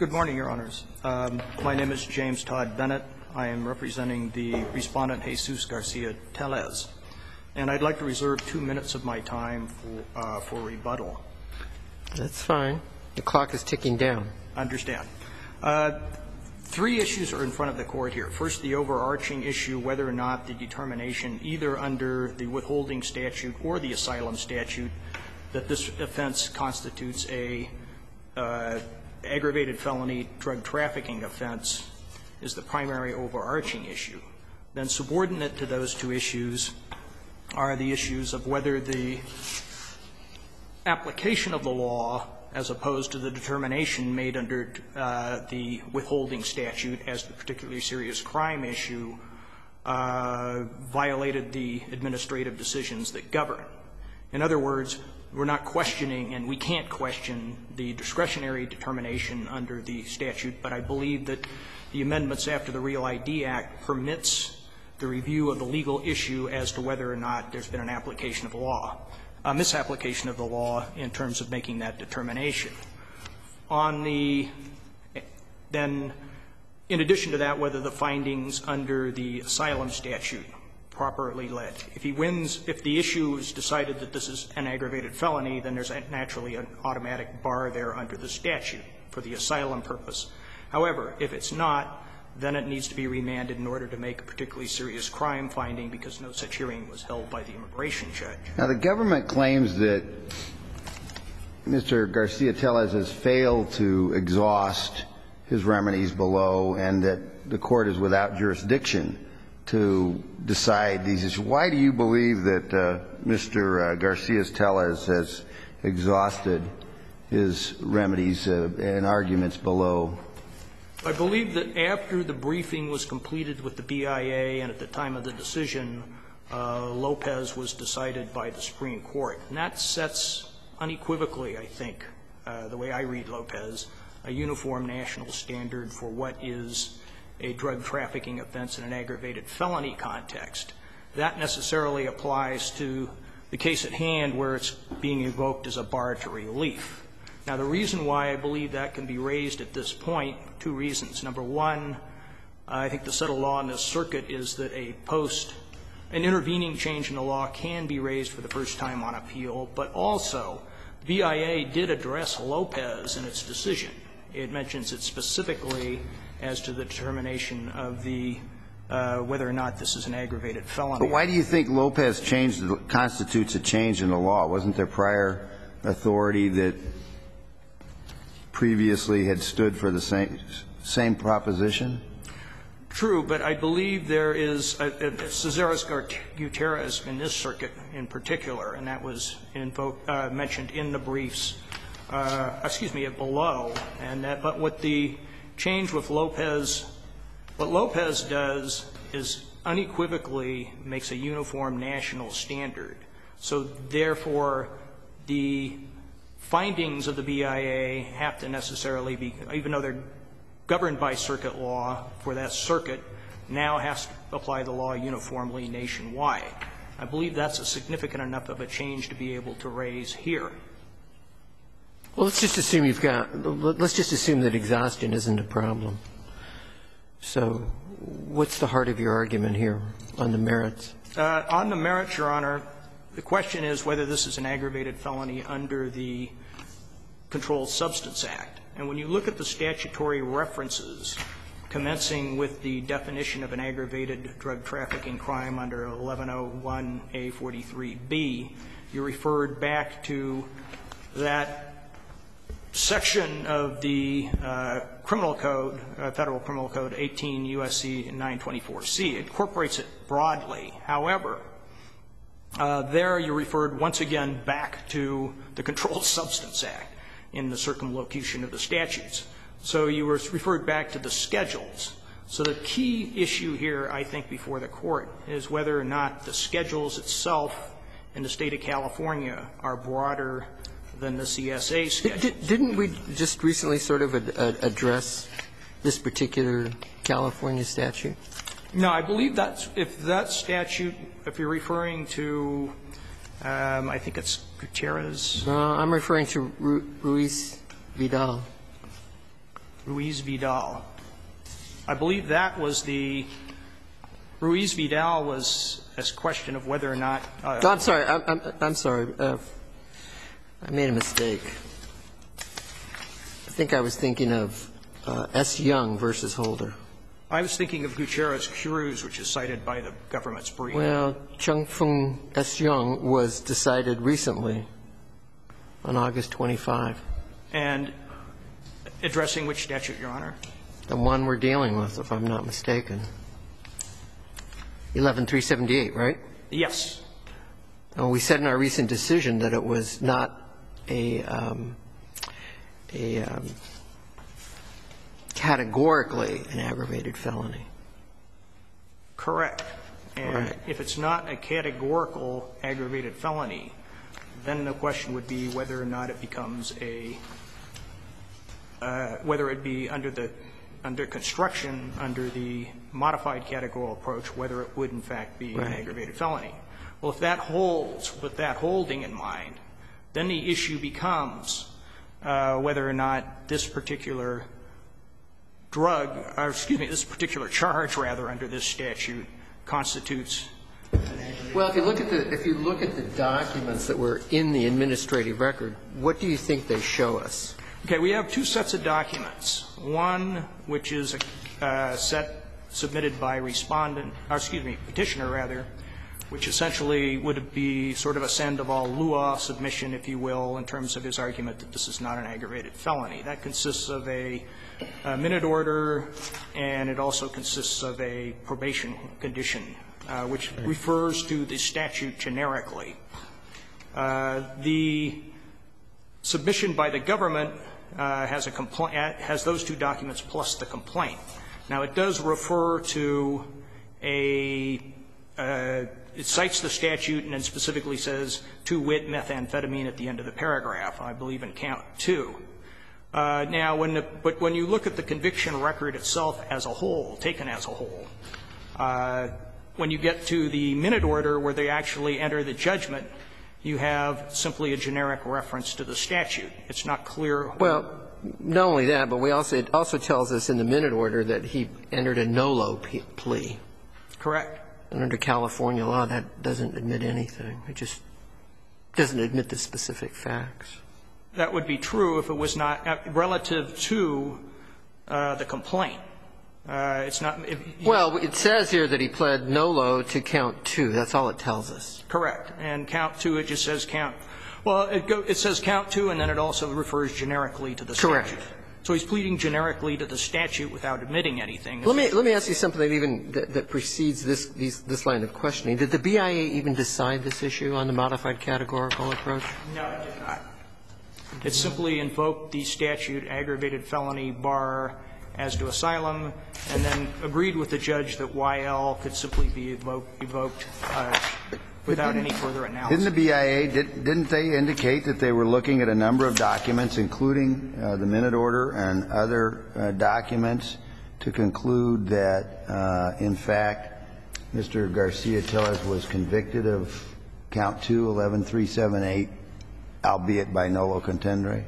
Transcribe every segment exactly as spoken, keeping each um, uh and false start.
Good morning, Your Honors. Um, my name is James Todd Bennett. I am representing the respondent Jesus Garcia-Tellez, and I'd like to reserve two minutes of my time for, uh, for rebuttal. That's fine. The clock is ticking down. I understand. Uh, three issues are in front of the Court here. First, the overarching issue whether or not the determination, either under the withholding statute or the asylum statute, that this offense constitutes a uh, aggravated felony drug trafficking offense is the primary overarching issue. Then subordinate to those two issues are the issues of whether the application of the law as opposed to the determination made under uh, the withholding statute as the particularly serious crime issue uh, violated the administrative decisions that govern. In other words, we're not questioning, and we can't question, the discretionary determination under the statute, but I believe that the amendments after the Real I D Act permits the review of the legal issue as to whether or not there's been an application of the law, a misapplication of the law in terms of making that determination. On the then, in addition to that, whether the findings under the asylum statute properly led. If he wins, if the issue is decided that this is an aggravated felony, then there's naturally an automatic bar there under the statute for the asylum purpose. However, if it's not, then it needs to be remanded in order to make a particularly serious crime finding because no such hearing was held by the immigration judge. Now, the government claims that Mister Garcia-Tellez has failed to exhaust his remedies below and that the Court is without jurisdiction to decide these issues. Why do you believe that uh, Mister Garcia-Tellez has exhausted his remedies uh, and arguments below? I believe that after the briefing was completed with the B I A and at the time of the decision, uh, Lopez was decided by the Supreme Court. And that sets unequivocally, I think, uh, the way I read Lopez, a uniform national standard for what is a drug trafficking offense in an aggravated felony context. That necessarily applies to the case at hand where it's being invoked as a bar to relief. Now, the reason why I believe that can be raised at this point, two reasons. Number one, I think the settled law in this circuit is that a post, an intervening change in the law can be raised for the first time on appeal, but also the B I A did address Lopez in its decision. It mentions it specifically as to the determination of the uh, whether or not this is an aggravated felony. But why do you think Lopez changed constitutes a change in the law? Wasn't there prior authority that previously had stood for the same same proposition? True, but I believe there is a, a Cesares-Gutierrez in this circuit in particular, and that was invoked, uh, mentioned in the briefs, uh, excuse me, below, and that, but what the change with Lopez, what Lopez does is unequivocally makes a uniform national standard. So therefore, the findings of the B I A have to necessarily be, even though they're governed by circuit law for that circuit, now has to apply the law uniformly nationwide. I believe that's a significant enough of a change to be able to raise here. Well, let's just assume you've got, let's just assume that exhaustion isn't a problem. So what's the heart of your argument here on the merits? Uh, on the merits, Your Honor, the question is whether this is an aggravated felony under the Controlled Substance Act. And when you look at the statutory references commencing with the definition of an aggravated drug trafficking crime under eleven oh one A forty-three B, you referred back to that section of the uh, criminal code, uh, Federal Criminal Code eighteen U S C nine twenty-four C. It incorporates it broadly. However, uh, there you referred once again back to the Controlled Substance Act in the circumlocution of the statutes. So you were referred back to the schedules. So the key issue here, I think, before the Court is whether or not the schedules itself in the State of California are broader than the C S A schedule. Didn't we just recently sort of address this particular California statute? No, I believe that's, if that statute, if you're referring to, um, I think it's Gutierrez. No, I'm referring to Ru Ruiz Vidal. Ruiz-Vidal. I believe that was the Ruiz-Vidal was a question of whether or not. Uh, I'm sorry. I'm, I'm, I'm sorry. Uh, I made a mistake. I think I was thinking of uh, S. Young versus Holder. I was thinking of Gutierrez-Cruz, which is cited by the government's brief. Well, Chung Fung S. Young was decided recently on August twenty-fifth. And addressing which statute, Your Honor? The one we're dealing with, if I'm not mistaken. eleven three seventy-eight, right? Yes. And we said in our recent decision that it was not a, um, a um, categorically an aggravated felony. Correct. And right. If it's not a categorical aggravated felony, then the question would be whether or not it becomes a uh, whether it be under the under construction under the modified categorical approach, whether it would in fact be right. an aggravated felony. Well, if that holds, with that holding in mind, then the issue becomes uh, whether or not this particular drug, or excuse me, this particular charge, rather, under this statute constitutes an aggravated Well, if you look at the if you look at the documents that were in the administrative record, what do you think they show us? Okay, we have two sets of documents. One, which is a uh, set submitted by respondent, or excuse me, petitioner rather, which essentially would be sort of a Sandoval Lua submission, if you will, in terms of his argument that this is not an aggravated felony. That consists of a, a minute order, and it also consists of a probation condition, uh, which refers to the statute generically. Uh, the submission by the government uh, has a complaint, has those two documents plus the complaint. Now, it does refer to a uh, it cites the statute and then specifically says to wit methamphetamine at the end of the paragraph, I believe in count two. Uh, now, when the, but when you look at the conviction record itself as a whole, taken as a whole, uh, when you get to the minute order where they actually enter the judgment, you have simply a generic reference to the statute. It's not clear. Well, not only that, but we also it also tells us in the minute order that he entered a NOLO plea. Correct. And under California law, that doesn't admit anything. It just doesn't admit the specific facts. That would be true if it was not uh, relative to uh, the complaint. Uh, it's not. If, well, it says here that he pled NOLO to count two. That's all it tells us. Correct. And count two, it just says count. Well, it, go, it says count two, and then it also refers generically to the Correct. statute. So he's pleading generically to the statute without admitting anything. Let me let me ask you something that even that, that precedes this these, this line of questioning. Did the B I A even decide this issue on the modified categorical approach? No, it did not. It simply invoked the statute aggravated felony bar as to asylum, and then agreed with the judge that Y L could simply be evoked, evoked uh, without any further analysis. Didn't the B I A, did, didn't they indicate that they were looking at a number of documents, including uh, the minute order and other uh, documents, to conclude that, uh, in fact, Mister Garcia-Tellez was convicted of count two, eleven three seven eight, albeit by nolo contendere?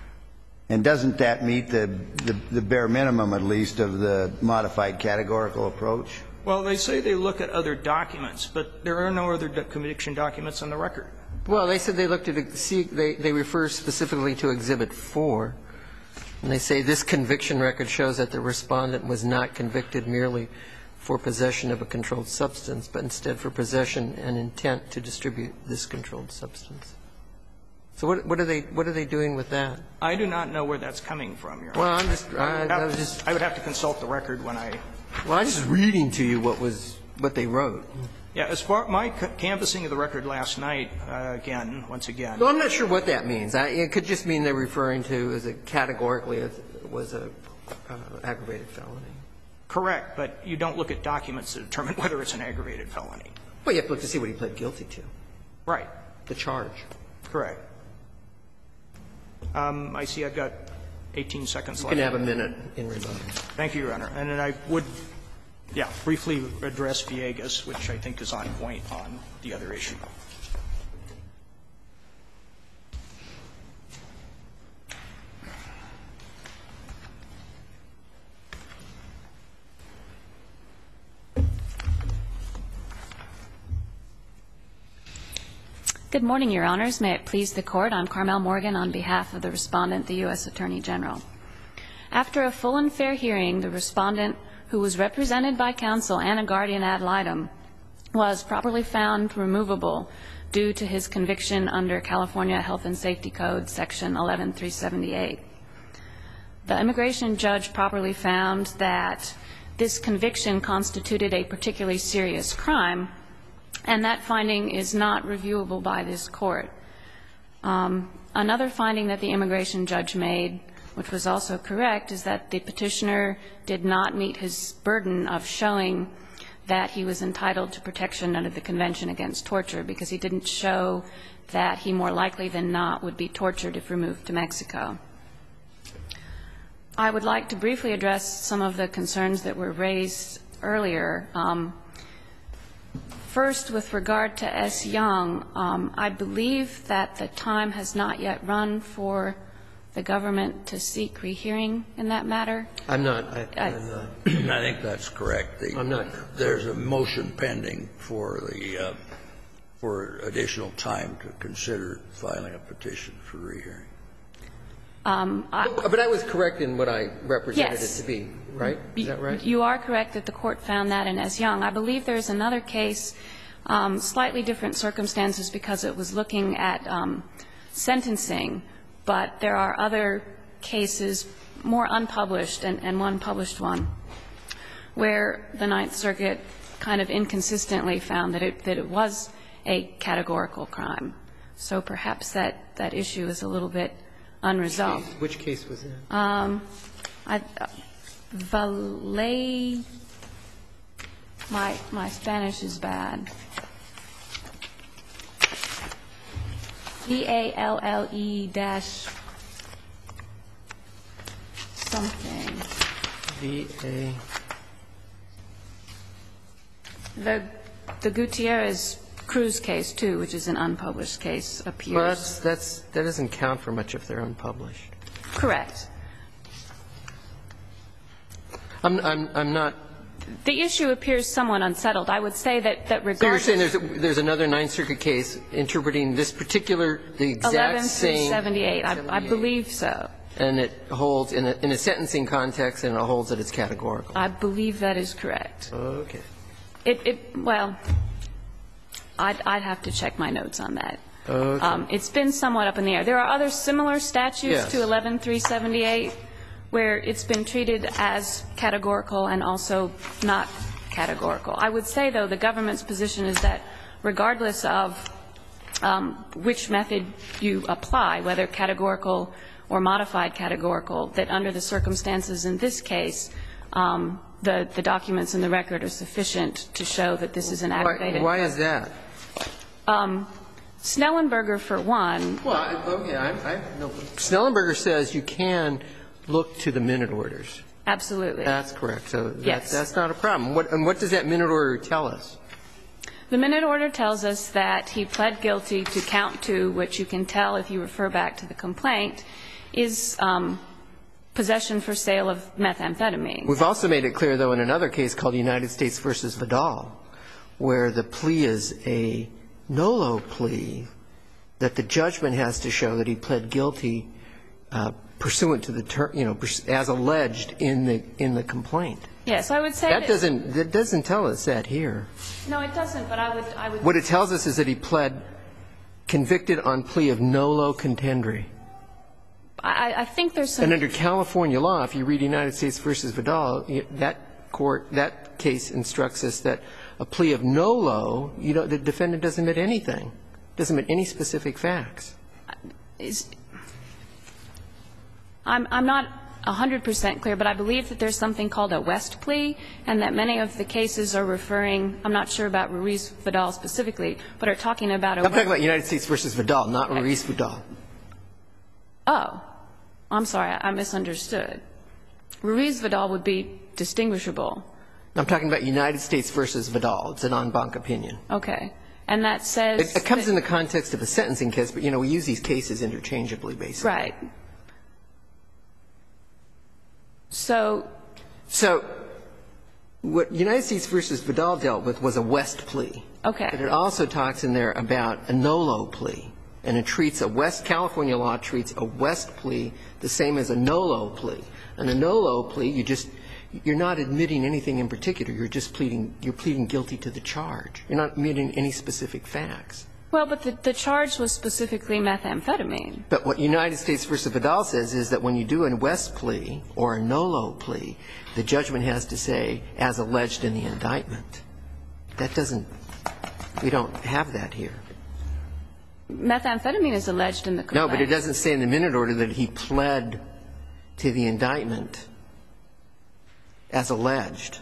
And doesn't that meet the, the, the bare minimum, at least, of the modified categorical approach? Well, they say they look at other documents, but there are no other do- conviction documents on the record. Well, they said they looked at see they they refer specifically to Exhibit four, and they say this conviction record shows that the respondent was not convicted merely for possession of a controlled substance, but instead for possession and intent to distribute this controlled substance. So what, what are they what are they doing with that? I do not know where that's coming from, Your Honor. Well, I'm just I, I, I would was have, just I would have to consult the record when I. well, I'm just reading to you what was what they wrote. Yeah, as far my canvassing of the record last night, uh, again, once again. Well, I'm not sure what that means. I, it could just mean they're referring to as a categorically as was a uh, aggravated felony. Correct, but you don't look at documents to determine whether it's an aggravated felony. Well, you have to look to see what he pled guilty to. Right. The charge. Correct. Um, I see I've got eighteen seconds You left. can have a minute in rebuttal. Thank you, Your Honor. And then I would, yeah, briefly address Villegas, which I think is on point on the other issue. Good morning, Your Honors. May it please the Court, I'm Carmel Morgan on behalf of the Respondent, the U S Attorney General. After a full and fair hearing, the Respondent, who was represented by counsel and a guardian ad litem, was properly found removable due to his conviction under California Health and Safety Code, Section eleven three seventy-eight. The immigration judge properly found that this conviction constituted a particularly serious crime, and that finding is not reviewable by this Court. Um, another finding that the immigration judge made, which was also correct, is that the petitioner did not meet his burden of showing that he was entitled to protection under the Convention Against Torture, because he didn't show that he more likely than not would be tortured if removed to Mexico. I would like to briefly address some of the concerns that were raised earlier. Um, first, with regard to S. Young, um, I believe that the time has not yet run for the government to seek rehearing in that matter. I'm not. I, I'm not. I think that's correct. The, I'm not. There's a motion pending for the uh, for additional time to consider filing a petition for rehearing. Um, I, but I was correct in what I represented yes. it to be, right? Is that right? You are correct that the Court found that in S. Young. I believe there's another case, um, slightly different circumstances because it was looking at um, sentencing, but there are other cases, more unpublished and, and one published one, where the Ninth Circuit kind of inconsistently found that it, that it was a categorical crime. So perhaps that, that issue is a little bit unresolved. Which case, Which case was that? Um, I, uh, Valle, my, my Spanish is bad. V A L L E dash something. V A. The, the Gutierrez Cruz case, too, which is an unpublished case, appears. Well, that's, that's, that doesn't count for much if they're unpublished. Correct. I'm, I'm, I'm not. The issue appears somewhat unsettled. I would say that, that regardless. So you're saying there's, a, there's another Ninth Circuit case interpreting this particular, the exact same. eleven seventy-eight, I, I believe so. And it holds in a, in a sentencing context, and it holds that it's categorical. I believe that is correct. Okay. It, it well, I'd, I'd have to check my notes on that. Okay. Um, it's been somewhat up in the air. There are other similar statutes yes. to eleven three seventy-eight where it's been treated as categorical and also not categorical. I would say, though, the government's position is that regardless of um, which method you apply, whether categorical or modified categorical, that under the circumstances in this case, um, the, the documents in the record are sufficient to show that this is an aggravated. Why, why is that? Um, Snellenberger, for one. Well, okay, I, I no. Snellenberger says you can look to the minute orders. Absolutely. That's correct. So that, yes. that's not a problem. What, and what does that minute order tell us? The minute order tells us that he pled guilty to count two, which you can tell if you refer back to the complaint, is um, possession for sale of methamphetamine. We've also made it clear, though, in another case called United States versus Vidal, where the plea is a NOLO plea, that the judgment has to show that he pled guilty uh, pursuant to the term, you know, as alleged in the in the complaint. Yes, I would say that, that doesn't that doesn't tell us that here. No, it doesn't. But I would I would. What it tells us is that he pled convicted on plea of NOLO contendere. I, I think there's some. And under California law, if you read United States versus Vidal, that court that case instructs us that a plea of NOLO, you know, the defendant doesn't admit anything, doesn't admit any specific facts. Is, I'm, I'm not one hundred percent clear, but I believe that there's something called a West plea, and that many of the cases are referring, I'm not sure about Ruiz-Vidal specifically, but are talking about a I'm talking about United States versus Vidal, not Ruiz-Vidal. Oh, I'm sorry, I misunderstood. Ruiz-Vidal would be distinguishable. I'm talking about United States versus Vidal. It's an en banc opinion. Okay. And that says It, it comes in the context of a sentencing case, but, you know, we use these cases interchangeably, basically. Right. So. So What United States versus Vidal dealt with was a West plea. Okay. But it also talks in there about a NOLO plea. And it treats a West California law treats a West plea the same as a NOLO plea. And a NOLO plea, you just you're not admitting anything in particular. You're just pleading you're pleading guilty to the charge. You're not admitting any specific facts. Well, but the, the charge was specifically methamphetamine. But what United States versus Vidal says is that when you do a West plea or a NOLO plea, the judgment has to say, as alleged in the indictment. That doesn't – we don't have that here. Methamphetamine is alleged in the complaint. No, but it doesn't say in the minute order that he pled to the indictment as alleged.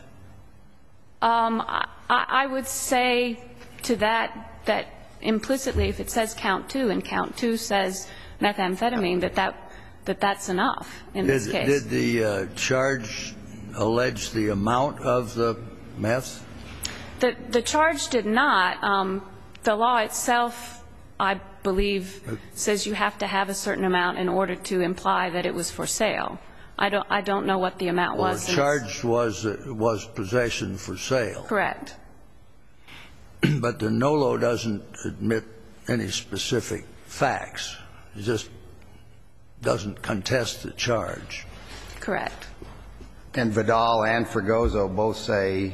Um, I, I would say to that that implicitly, if it says count two and count two says methamphetamine, that, that, that that's enough in did, this case. Did the uh, charge allege the amount of the meth? The, the charge did not. Um, the law itself, I believe, says you have to have a certain amount in order to imply that it was for sale. I don't, I don't know what the amount Well, was. the charge was, uh, was possession for sale. Correct. But the NOLO doesn't admit any specific facts. It just doesn't contest the charge. Correct. And Vidal and Fregoso both say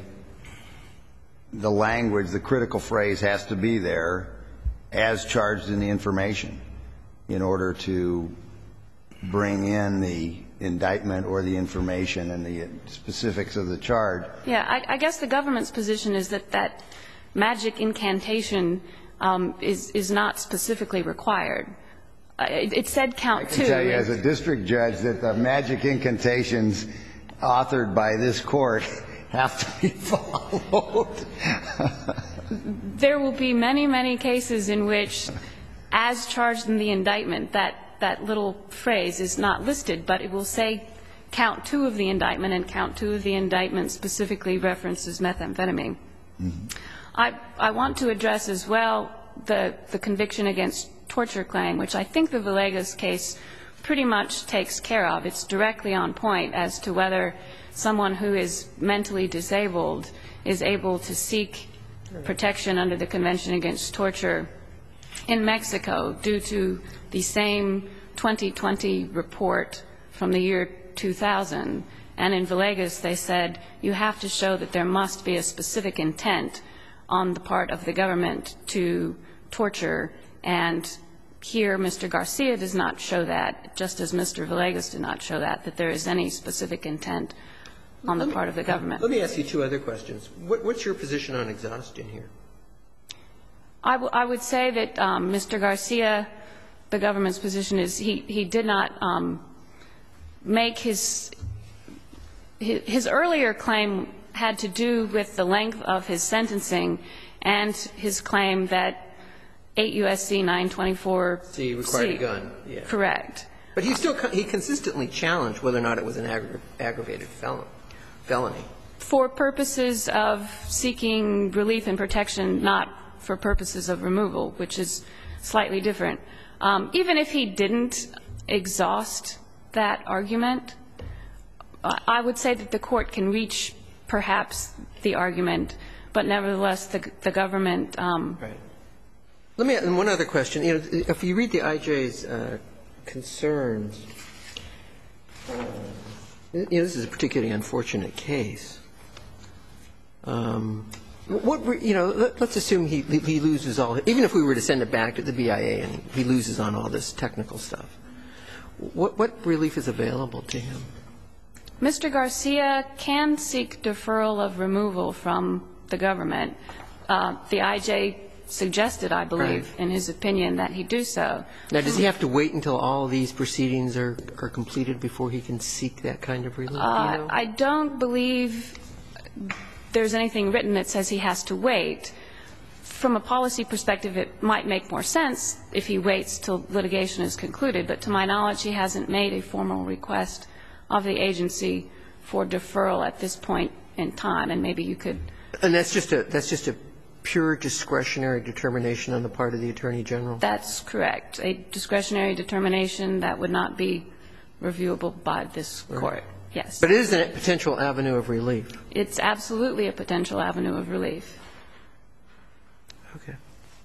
the language, the critical phrase has to be there as charged in the information in order to bring in the indictment or the information and the specifics of the charge. Yeah, I, I guess the government's position is that that magic incantation um, is, is not specifically required. Uh, it, it said count two. I can tell you as a district judge that the magic incantations authored by this court have to be followed. There will be many, many cases in which, as charged in the indictment, that, that little phrase is not listed, but it will say count two of the indictment, and count two of the indictment specifically references methamphetamine. Mm-hmm. I, I want to address as well the, the conviction against torture claim, which I think the Villegas case pretty much takes care of. It's directly on point as to whether someone who is mentally disabled is able to seek protection under the Convention Against Torture in Mexico due to the same twenty twenty report from the year two thousand. And in Villegas, they said you have to show that there must be a specific intent on the part of the government to torture, and here Mister Garcia does not show that, just as Mister Villegas did not show that, that there is any specific intent on the part of the government. Let me ask you two other questions. What, what's your position on exhaustion here? I, w I would say that um, Mister Garcia, the government's position is he, he did not um, make his, his, his earlier claim had to do with the length of his sentencing and his claim that eight U S C nine twenty-four C required a gun. Yeah. Correct. But he still he consistently challenged whether or not it was an aggra aggravated felon, felony. For purposes of seeking relief and protection, not for purposes of removal, which is slightly different. Um, even if he didn't exhaust that argument, I would say that the court can reach perhaps the argument, but nevertheless the, the government. Um, right. Let me ask one other question. You know, if you read the I J's uh, concerns, uh, you know, this is a particularly unfortunate case. Um, what you know, let, let's assume he he loses all. Even if we were to send it back to the B I A and he loses on all this technical stuff, what what relief is available to him? Mister Garcia can seek deferral of removal from the government. Uh, the I J suggested, I believe, right, in his opinion, that he do so. Now, does he have to wait until all these proceedings are, are completed before he can seek that kind of relief? Uh, you know? I don't believe there's anything written that says he has to wait. From a policy perspective, it might make more sense if he waits till litigation is concluded, but to my knowledge, he hasn't made a formal request of the agency for deferral at this point in time, and maybe you could. And that's just a that's just a pure discretionary determination on the part of the Attorney General? That's correct. A discretionary determination that would not be reviewable by this court. Yes. But it is a potential avenue of relief. It's absolutely a potential avenue of relief. Okay.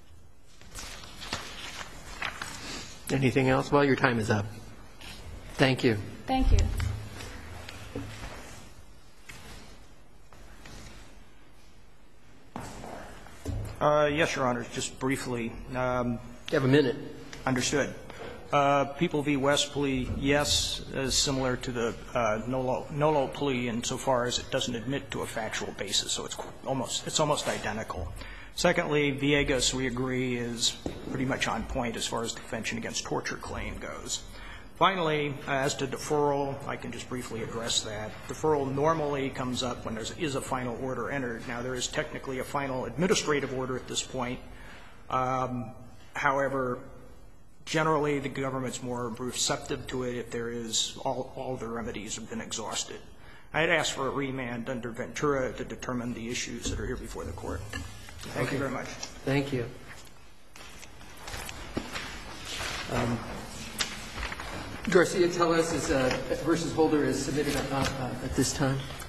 Anything else? Well, your time is up. Thank you. Thank you. Uh, yes, Your Honor, just briefly. Um, You have a minute. Understood. Uh, People v. West plea, yes, is similar to the uh, Nolo, Nolo plea insofar as it doesn't admit to a factual basis, so it's almost, it's almost identical. Secondly, Villegas, we agree, is pretty much on point as far as the Convention Against Torture claim goes. Finally, as to deferral, I can just briefly address that. Deferral normally comes up when there is a final order entered. Now, there is technically a final administrative order at this point. Um, however, generally, the government's more receptive to it if there is all, all the remedies have been exhausted. I'd ask for a remand under Ventura to determine the issues that are here before the court. Thank Okay. you very much. Thank you. Um, Garcia Tellez is, uh, versus Holder is submitted uh, uh, at this time.